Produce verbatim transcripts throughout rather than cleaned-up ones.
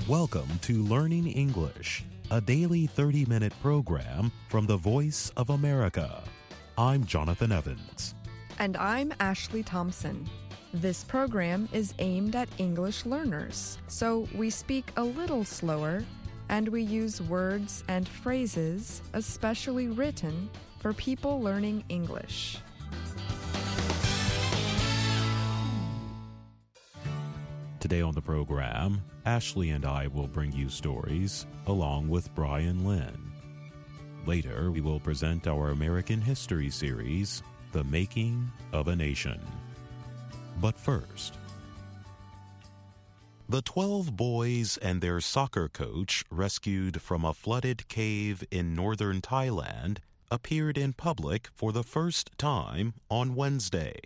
Welcome to Learning English, a daily thirty-minute program from the Voice of America. I'm Jonathan Evans. And I'm Ashley Thompson. This program is aimed at English learners, so we speak a little slower and we use words and phrases especially written for people learning English. Today on the program, Ashley and I will bring you stories along with Brian Lynn. Later, we will present our American history series, The Making of a Nation. But first, the twelve boys and their soccer coach rescued from a flooded cave in northern Thailand appeared in public for the first time on Wednesday.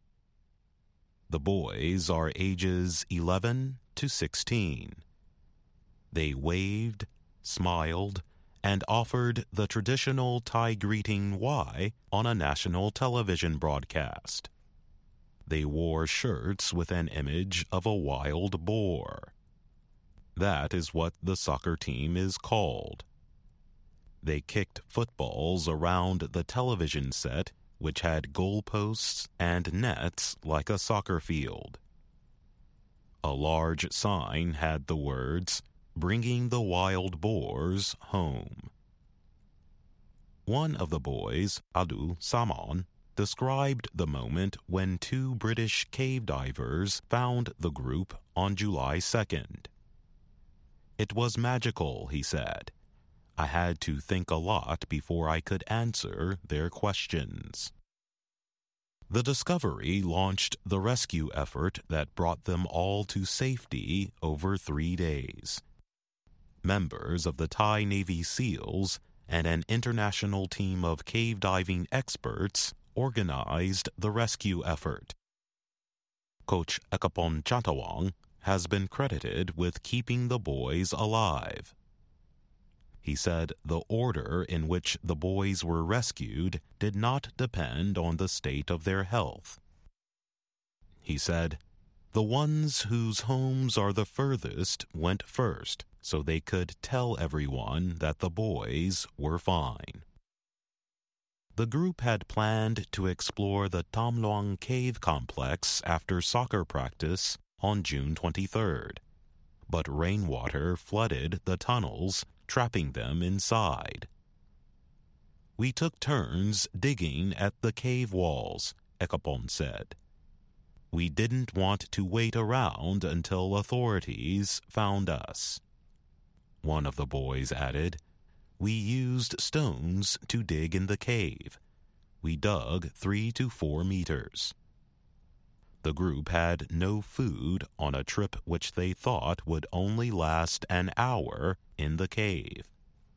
The boys are ages eleven to sixteen. They waved, smiled, and offered the traditional Thai greeting Y on a national television broadcast. They wore shirts with an image of a wild boar. That is what the soccer team is called. They kicked footballs around the television set, which had goalposts and nets like a soccer field. A large sign had the words, "Bringing the wild boars home." One of the boys, Adu Samon, described the moment when two British cave divers found the group on July second. "It was magical," he said. "I had to think a lot before I could answer their questions." The discovery launched the rescue effort that brought them all to safety over three days. Members of the Thai Navy SEALs and an international team of cave diving experts organized the rescue effort. Coach Ekapon Chantawong has been credited with keeping the boys alive. He said the order in which the boys were rescued did not depend on the state of their health. He said, "The ones whose homes are the furthest went first, so they could tell everyone that the boys were fine." The group had planned to explore the Tham Luang Cave complex after soccer practice on June twenty-third, but rainwater flooded the tunnels, trapping them inside. "We took turns digging at the cave walls," Ekapon said. "We didn't want to wait around until authorities found us." One of the boys added, "We used stones to dig in the cave. We dug three to four meters." The group had no food on a trip which they thought would only last an hour in the cave.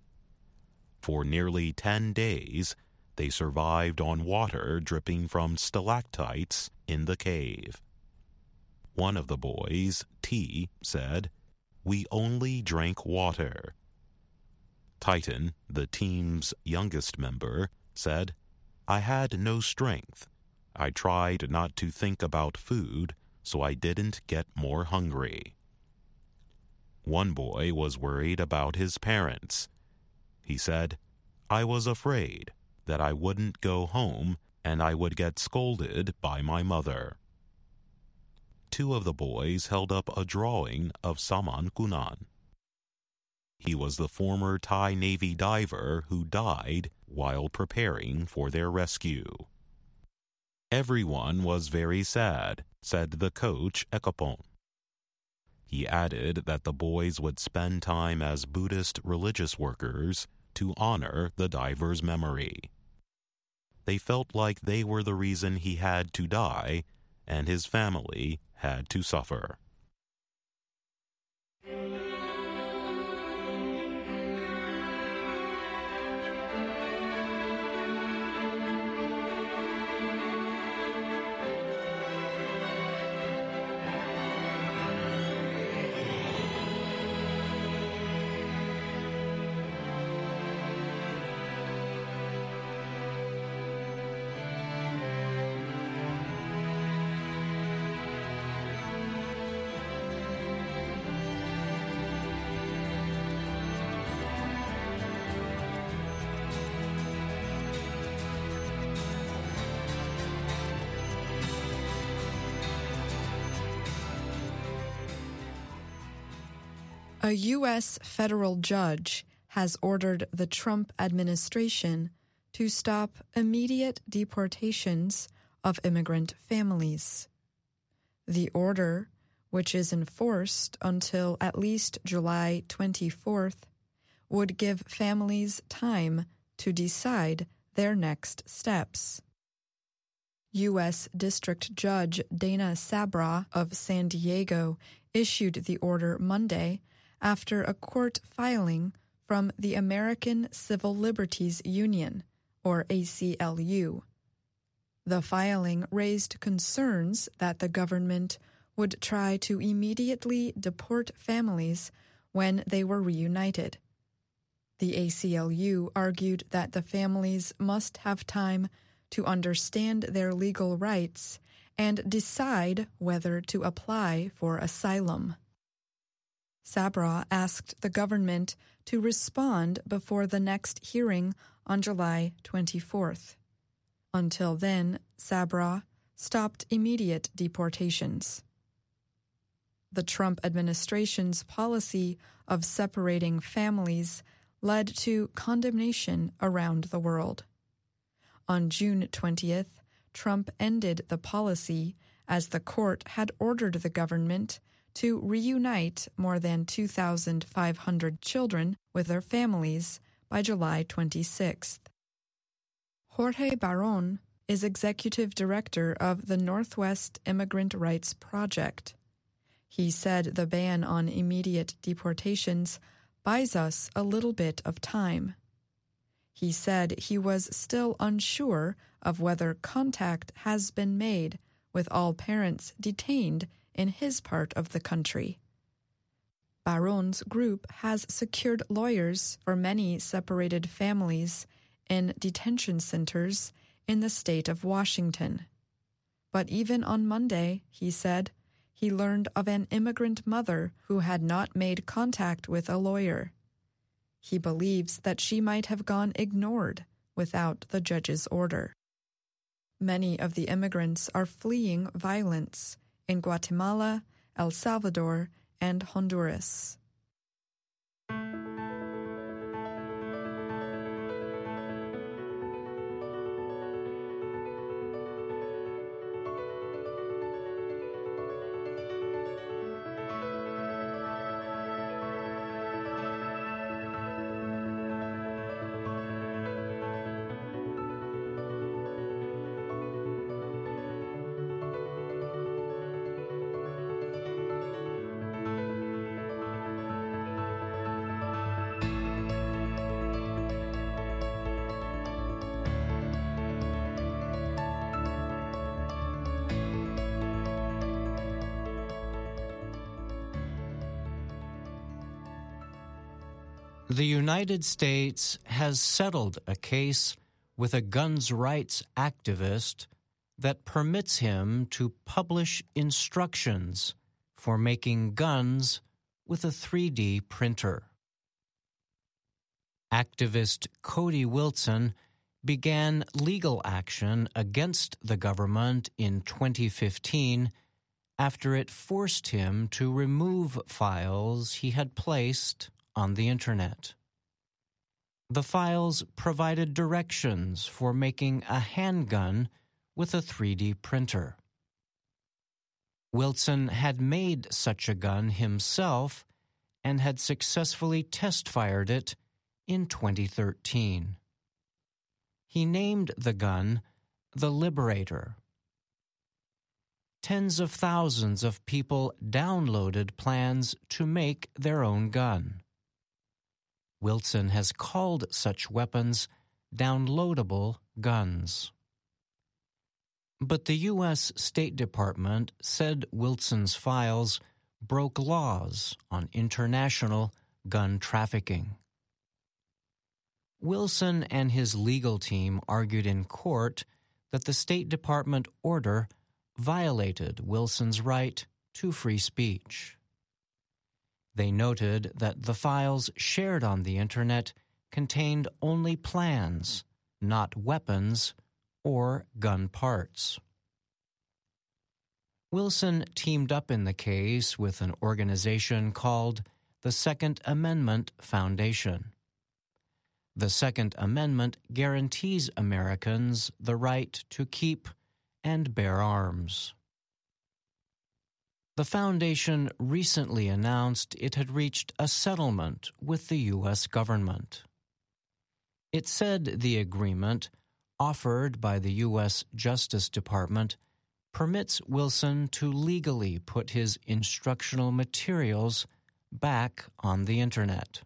For nearly ten days, they survived on water dripping from stalactites in the cave. One of the boys, T, said, "We only drank water." Titan, the team's youngest member, said, "I had no strength. I tried not to think about food, so I didn't get more hungry." One boy was worried about his parents. He said, "I was afraid that I wouldn't go home and I would get scolded by my mother." Two of the boys held up a drawing of Saman Kunan. He was the former Thai Navy diver who died while preparing for their rescue. "Everyone was very sad," said the coach Ekapon. He added that the boys would spend time as Buddhist religious workers to honor the diver's memory. They felt like they were the reason he had to die and his family had to suffer. A U S federal judge has ordered the Trump administration to stop immediate deportations of immigrant families. The order, which is enforced until at least July twenty-fourth, would give families time to decide their next steps. U S District Judge Dana Sabra of San Diego issued the order Monday after a court filing from the American Civil Liberties Union, or A C L U. The filing raised concerns that the government would try to immediately deport families when they were reunited. The A C L U argued that the families must have time to understand their legal rights and decide whether to apply for asylum. Sabra asked the government to respond before the next hearing on July twenty-fourth. Until then, Sabra stopped immediate deportations. The Trump administration's policy of separating families led to condemnation around the world. On June twentieth, Trump ended the policy as the court had ordered the government to reunite more than two thousand five hundred children with their families by July twenty-sixth. Jorge Barron is executive director of the Northwest Immigrant Rights Project. He said the ban on immediate deportations buys us a little bit of time. He said he was still unsure of whether contact has been made with all parents detained in his part of the country. Barron's group has secured lawyers for many separated families in detention centers in the state of Washington. But even on Monday, he said, he learned of an immigrant mother who had not made contact with a lawyer. He believes that she might have gone ignored without the judge's order. Many of the immigrants are fleeing violence in Guatemala, El Salvador, and Honduras. The United States has settled a case with a guns rights activist that permits him to publish instructions for making guns with a three D printer. Activist Cody Wilson began legal action against the government in twenty fifteen after it forced him to remove files he had placed on the Internet. The files provided directions for making a handgun with a three D printer. Wilson had made such a gun himself and had successfully test-fired it in twenty thirteen. He named the gun the Liberator. Tens of thousands of people downloaded plans to make their own gun. Wilson has called such weapons downloadable guns. But the U S State Department said Wilson's files broke laws on international gun trafficking. Wilson and his legal team argued in court that the State Department order violated Wilson's right to free speech. They noted that the files shared on the Internet contained only plans, not weapons or gun parts. Wilson teamed up in the case with an organization called the Second Amendment Foundation. The Second Amendment guarantees Americans the right to keep and bear arms. The foundation recently announced it had reached a settlement with the U S government. It said the agreement, offered by the U S Justice Department, permits Wilson to legally put his instructional materials back on the Internet.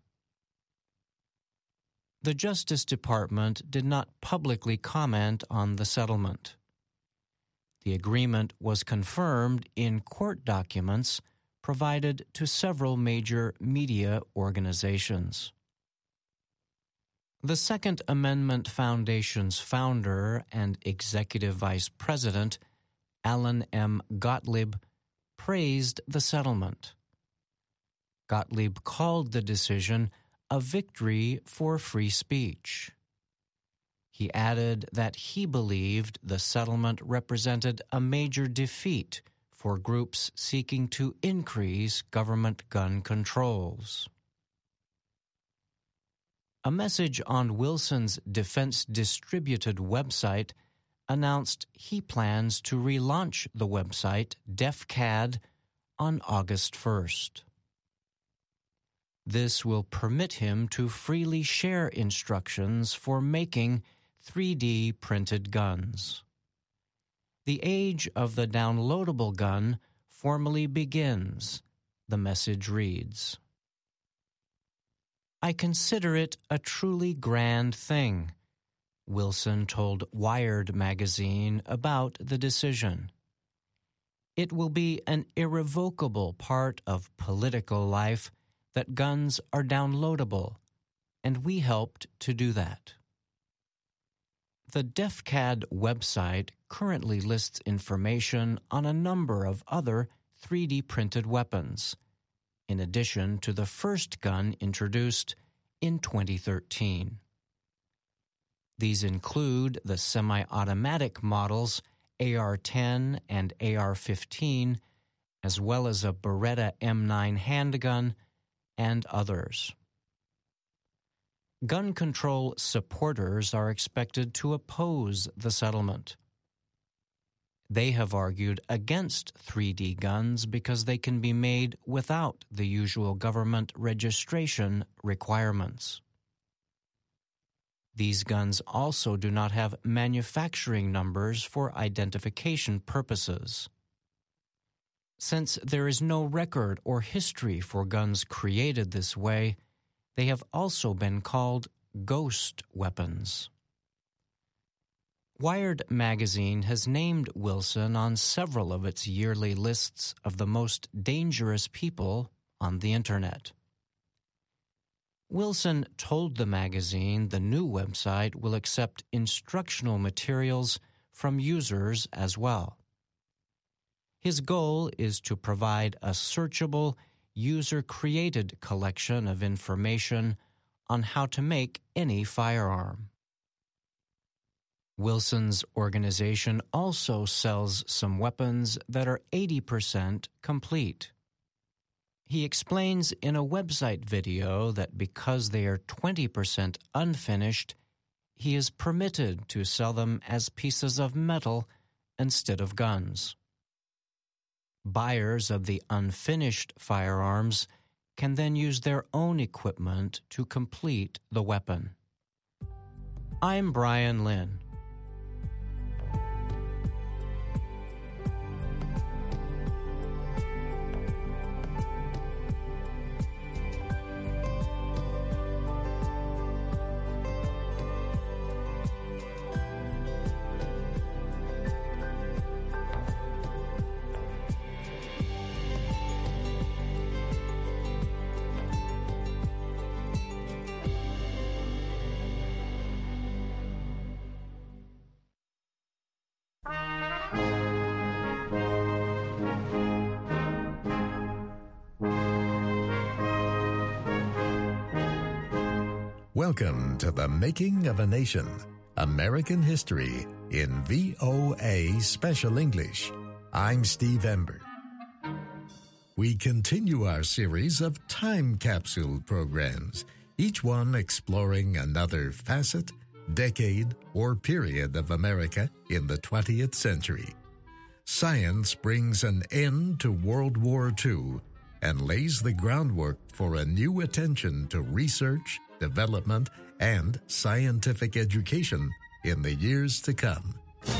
The Justice Department did not publicly comment on the settlement. The agreement was confirmed in court documents provided to several major media organizations. The Second Amendment Foundation's founder and executive vice president, Alan M. Gottlieb, praised the settlement. Gottlieb called the decision a victory for free speech. He added that he believed the settlement represented a major defeat for groups seeking to increase government gun controls. A message on Wilson's Defense Distributed website announced he plans to relaunch the website DefCAD on August first. This will permit him to freely share instructions for making three D printed guns. The age of the downloadable gun formally begins, the message reads. I consider it a truly grand thing, Wilson told Wired magazine about the decision. It will be an irrevocable part of political life that guns are downloadable, and we helped to do that. The DefCAD website currently lists information on a number of other three D printed weapons, in addition to the first gun introduced in twenty thirteen. These include the semi-automatic models A R ten and A R fifteen, as well as a Beretta M nine handgun, and others. Gun control supporters are expected to oppose the settlement. They have argued against three D guns because they can be made without the usual government registration requirements. These guns also do not have manufacturing numbers for identification purposes. Since there is no record or history for guns created this way, they have also been called ghost weapons. Wired magazine has named Wilson on several of its yearly lists of the most dangerous people on the Internet. Wilson told the magazine the new website will accept instructional materials from users as well. His goal is to provide a searchable, user-created collection of information on how to make any firearm. Wilson's organization also sells some weapons that are eighty percent complete. He explains in a website video that because they are twenty percent unfinished, he is permitted to sell them as pieces of metal instead of guns. Buyers of the unfinished firearms can then use their own equipment to complete the weapon. I'm Brian Lynn. Welcome to The Making of a Nation, American History in V O A Special English. I'm Steve Ember. we continue our series of time capsule programs, each one exploring another facet, decade, or period of America in the twentieth century. Science brings an end to World War Two and lays the groundwork for a new attention to research, development, and scientific education in the years to come.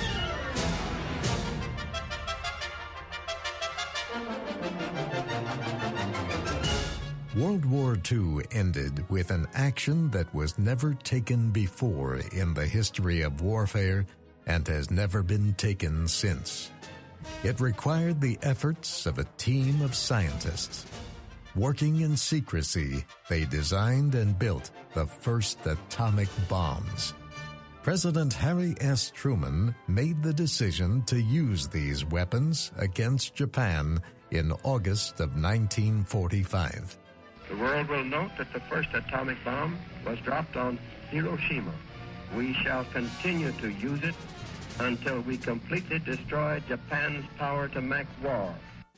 World War Two ended with an action that was never taken before in the history of warfare and has never been taken since. It required the efforts of a team of scientists. Working in secrecy, they designed and built the first atomic bombs. President Harry S. Truman made the decision to use these weapons against Japan in August of nineteen forty-five. The world will note that the first atomic bomb was dropped on Hiroshima. We shall continue to use it until we completely destroy Japan's power to make war.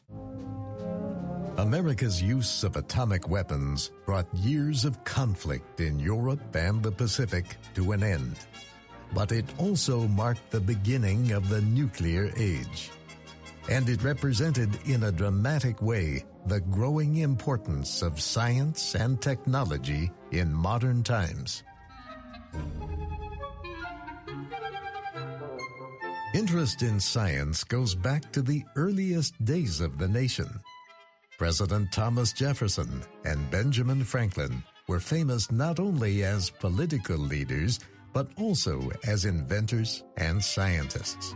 America's use of atomic weapons brought years of conflict in Europe and the Pacific to an end. But it also marked the beginning of the nuclear age. And it represented in a dramatic way the growing importance of science and technology in modern times. Interest in science goes back to the earliest days of the nation. President Thomas Jefferson and Benjamin Franklin were famous not only as political leaders, but also as inventors and scientists.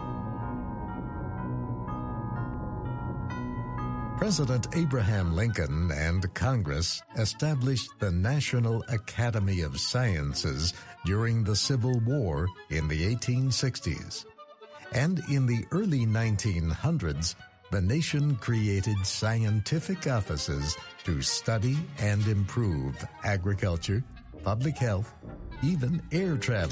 President Abraham Lincoln and Congress established the National Academy of Sciences during the Civil War in the eighteen sixties. And in the early nineteen hundreds, the nation created scientific offices to study and improve agriculture, public health, even air travel.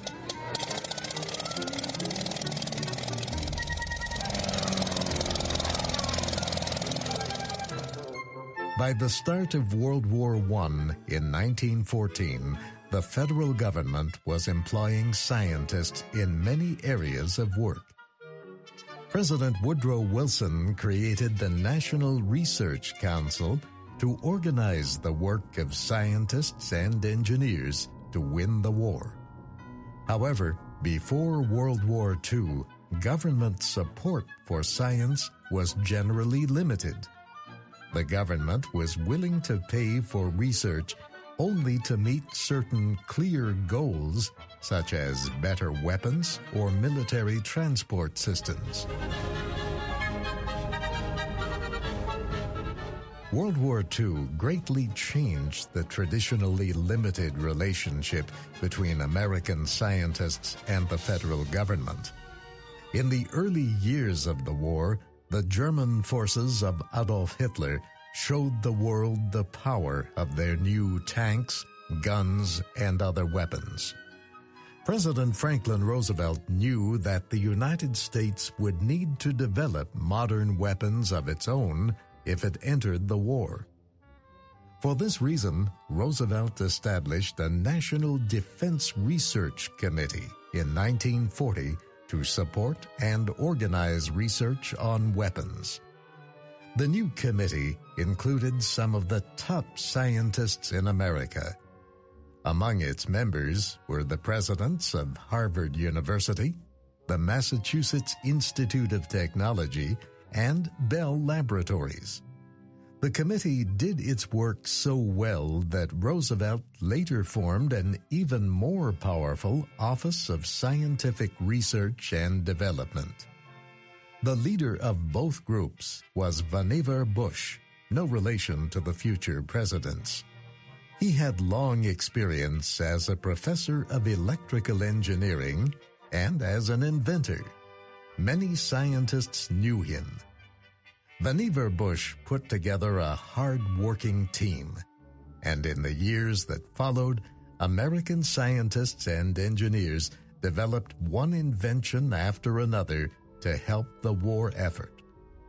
By the start of World War One in nineteen fourteen, the federal government was employing scientists in many areas of work. President Woodrow Wilson created the National Research Council to organize the work of scientists and engineers to win the war. However, before World War Two, government support for science was generally limited. The government was willing to pay for research only to meet certain clear goals, such as better weapons or military transport systems. World War Two greatly changed the traditionally limited relationship between American scientists and the federal government. In the early years of the war, the German forces of Adolf Hitler showed the world the power of their new tanks, guns, and other weapons. President Franklin Roosevelt knew that the United States would need to develop modern weapons of its own if it entered the war. For this reason, Roosevelt established a National Defense Research Committee in nineteen forty to support and organize research on weapons. The new committee included some of the top scientists in America. Among its members were the presidents of Harvard University, the Massachusetts Institute of Technology, and Bell Laboratories. The committee did its work so well that Roosevelt later formed an even more powerful Office of Scientific Research and Development. The leader of both groups was Vannevar Bush, no relation to the future presidents. He had long experience as a professor of electrical engineering and as an inventor. Many scientists knew him. Vannevar Bush put together a hard-working team, and in the years that followed, American scientists and engineers developed one invention after another to help the war effort.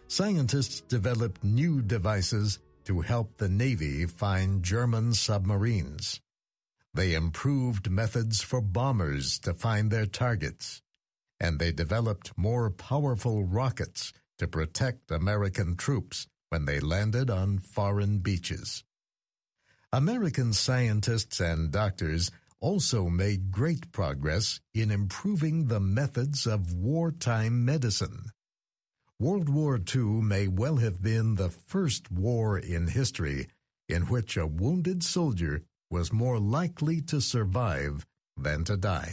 scientists developed new devices to help the Navy find German submarines. They improved methods for bombers to find their targets, and they developed more powerful rockets to protect American troops when they landed on foreign beaches. American scientists and doctors also made great progress in improving the methods of wartime medicine. World War Two may well have been the first war in history in which a wounded soldier was more likely to survive than to die.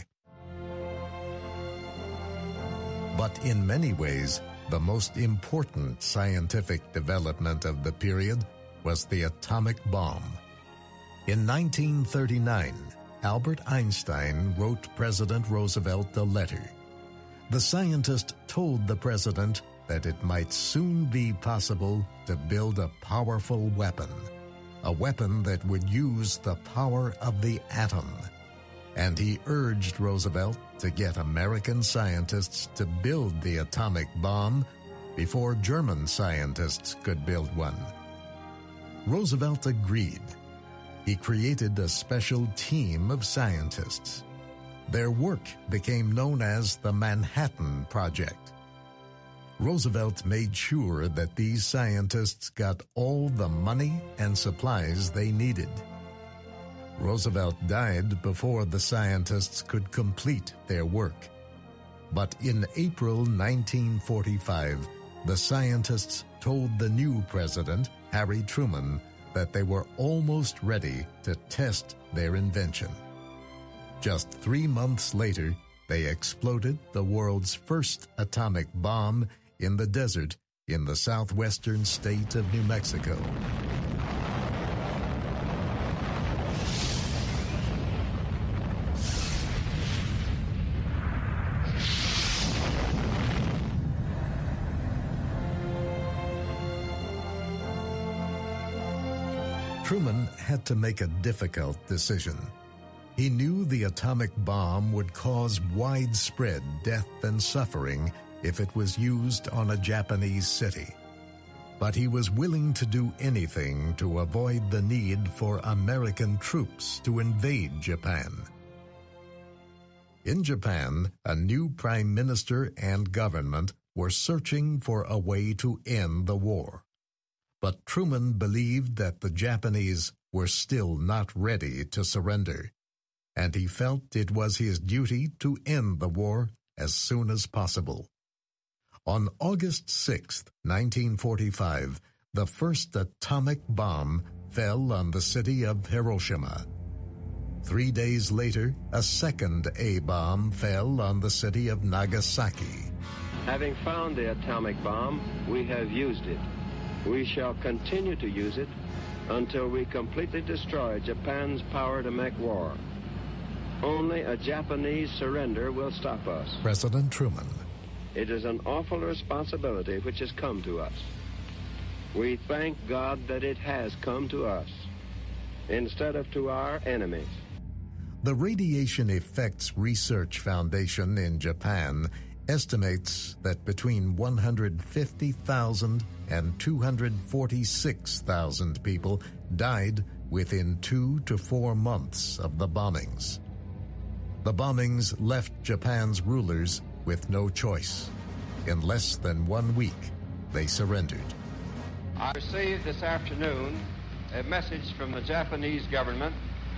But in many ways, the most important scientific development of the period was the atomic bomb. In nineteen thirty-nine, Albert Einstein wrote President Roosevelt a letter. The scientist told the president that it might soon be possible to build a powerful weapon, a weapon that would use the power of the atom. And he urged Roosevelt to get American scientists to build the atomic bomb before German scientists could build one. Roosevelt agreed. He created a special team of scientists. Their work became known as the Manhattan Project. Roosevelt made sure that these scientists got all the money and supplies they needed. Roosevelt died before the scientists could complete their work. But in April nineteen forty-five, the scientists told the new president, Harry Truman, that they were almost ready to test their invention. Just three months later, they exploded the world's first atomic bomb in the desert in the southwestern state of New Mexico. Truman had to make a difficult decision. He knew the atomic bomb would cause widespread death and suffering if it was used on a Japanese city. But he was willing to do anything to avoid the need for American troops to invade Japan. In Japan, a new prime minister and government were searching for a way to end the war. But Truman believed that the Japanese were still not ready to surrender, and he felt it was his duty to end the war as soon as possible. On August sixth, nineteen forty-five, the first atomic bomb fell on the city of Hiroshima. Three days later, a second A-bomb fell on the city of Nagasaki. Having found the atomic bomb, we have used it. We shall continue to use it until we completely destroy Japan's power to make war. Only a Japanese surrender will stop us. President Truman. It is an awful responsibility which has come to us. We thank God that it has come to us instead of to our enemies. The Radiation Effects Research Foundation in Japan estimates that between one hundred fifty thousand and two hundred forty-six thousand people died within two to four months of the bombings. The bombings left Japan's rulers with no choice. In less than one week, they surrendered. I received this afternoon a message from the Japanese government.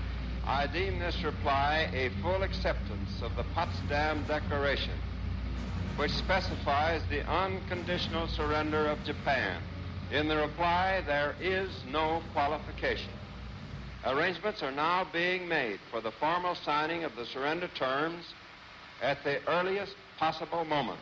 I deem this reply a full acceptance of the Potsdam Declaration, which specifies the unconditional surrender of Japan. In the reply, there is no qualification. Arrangements are now being made for the formal signing of the surrender terms at the earliest possible moment.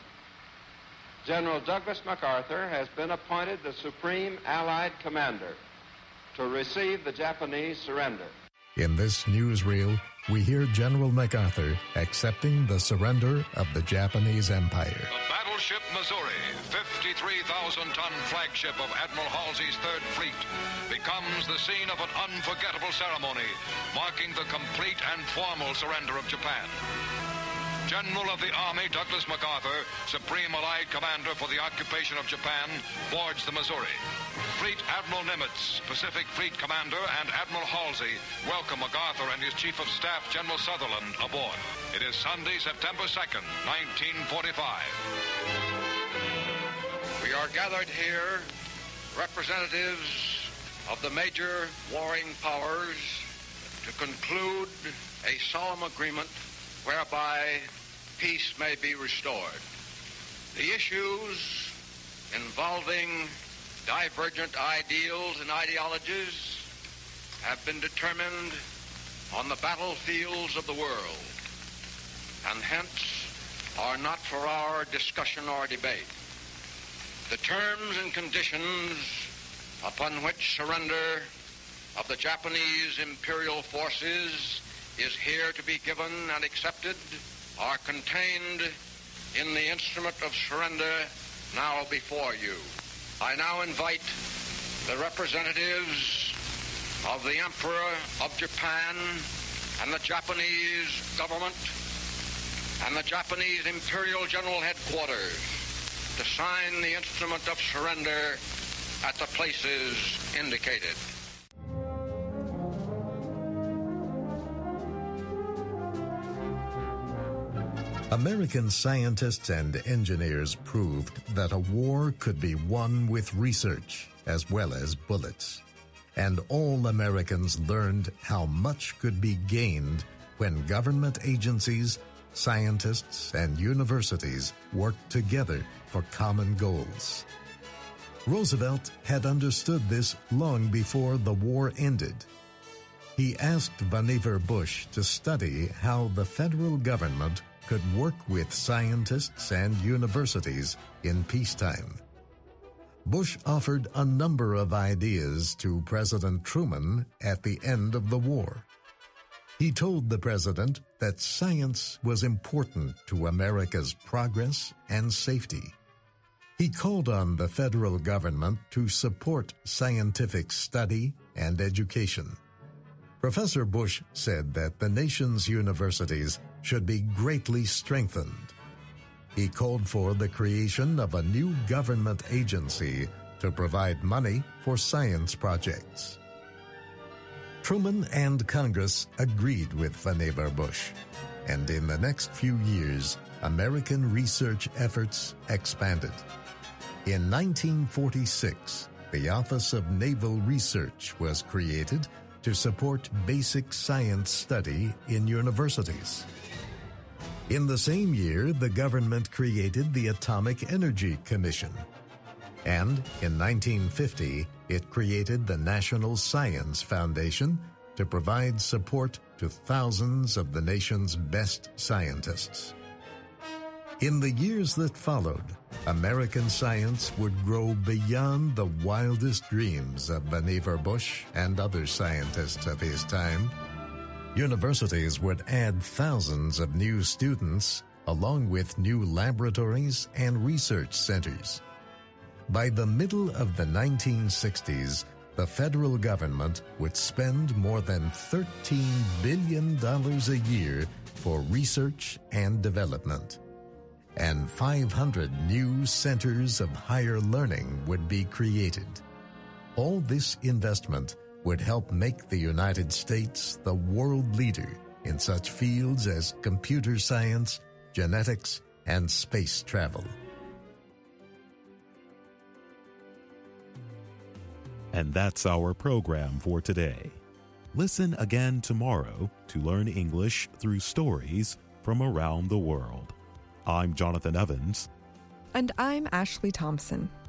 General Douglas MacArthur has been appointed the Supreme Allied Commander to receive the Japanese surrender. In this newsreel, we hear General MacArthur accepting the surrender of the Japanese Empire. The battleship Missouri, fifty-three thousand ton flagship of Admiral Halsey's Third Fleet, becomes the scene of an unforgettable ceremony marking the complete and formal surrender of Japan. General of the Army Douglas MacArthur, Supreme Allied Commander for the occupation of Japan, boards the Missouri. Fleet Admiral Nimitz, Pacific Fleet Commander, and Admiral Halsey welcome MacArthur and his Chief of Staff, General Sutherland, aboard. It is Sunday, September second, nineteen forty-five. We are gathered here, representatives of the major warring powers, to conclude a solemn agreement whereby peace may be restored. The issues involving divergent ideals and ideologies have been determined on the battlefields of the world, and hence are not for our discussion or debate. The terms and conditions upon which surrender of the Japanese imperial forces is here to be given and accepted are contained in the instrument of surrender now before you. I now invite the representatives of the Emperor of Japan and the Japanese government and the Japanese Imperial General Headquarters to sign the instrument of surrender at the places indicated. American scientists and engineers proved that a war could be won with research as well as bullets. And all Americans learned how much could be gained when government agencies, scientists, and universities worked together for common goals. Roosevelt had understood this long before the war ended. He asked Vannevar Bush to study how the federal government could work with scientists and universities in peacetime. Bush offered a number of ideas to President Truman at the end of the war. He told the president that science was important to America's progress and safety. He called on the federal government to support scientific study and education. Professor Bush said that the nation's universities should be greatly strengthened. He called for the creation of a new government agency to provide money for science projects. Truman and Congress agreed with Vannevar Bush, and in the next few years, American research efforts expanded. In nineteen forty-six, the Office of Naval Research was created to support basic science study in universities. In the same year, the government created the Atomic Energy Commission. And in nineteen fifty, it created the National Science Foundation to provide support to thousands of the nation's best scientists. In the years that followed, American science would grow beyond the wildest dreams of Vannevar Bush and other scientists of his time. Universities would add thousands of new students, along with new laboratories and research centers. By the middle of the nineteen sixties, the federal government would spend more than thirteen billion dollars a year for research and development. And five hundred new centers of higher learning would be created. All this investment would help make the United States the world leader in such fields as computer science, genetics, and space travel. And that's our program for today. Listen again tomorrow to learn English through stories from around the world. I'm Jonathan Evans. And I'm Ashley Thompson.